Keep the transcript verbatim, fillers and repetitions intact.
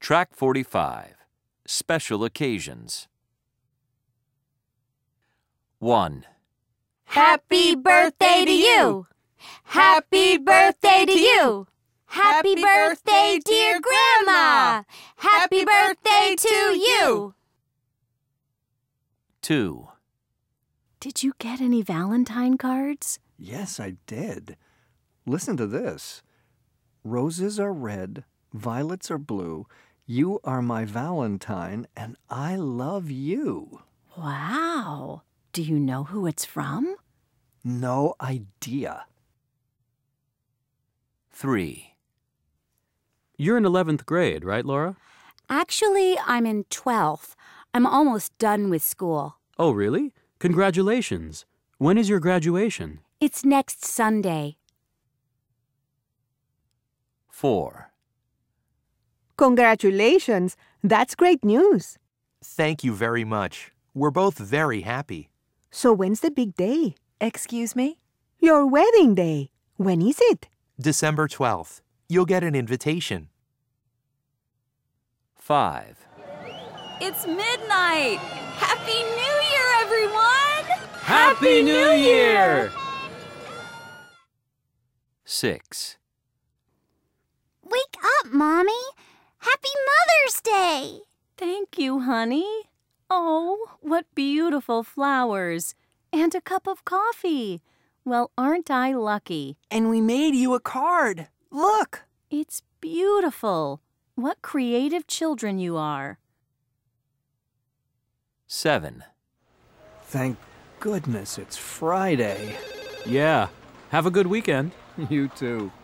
Track forty-five. Special occasions. one. Happy birthday to you! Happy birthday to you! Happy birthday, dear Grandma! Happy birthday to you! two. Did you get any Valentine cards? Yes, I did. Listen to this. Roses are red, violets are blue. You are my Valentine, and I love you. Wow. Do you know who it's from? No idea. three. You're in eleventh grade, right, Laura? Actually, I'm in twelfth. I'm almost done with school. Oh, really? Congratulations. When is your graduation? It's next Sunday. four. Congratulations. That's great news. Thank you very much. We're both very happy. So when's the big day? Excuse me? Your wedding day. When is it? December twelfth. You'll get an invitation. five. It's midnight! Happy New Year, everyone! Happy New Year! six. Wake up, Mommy! Happy Mother's Day! Thank you, honey. Oh, what beautiful flowers. And a cup of coffee. Well, aren't I lucky? And we made you a card. Look! It's beautiful. What creative children you are. seven. Thank goodness it's Friday. Yeah. Have a good weekend. You too.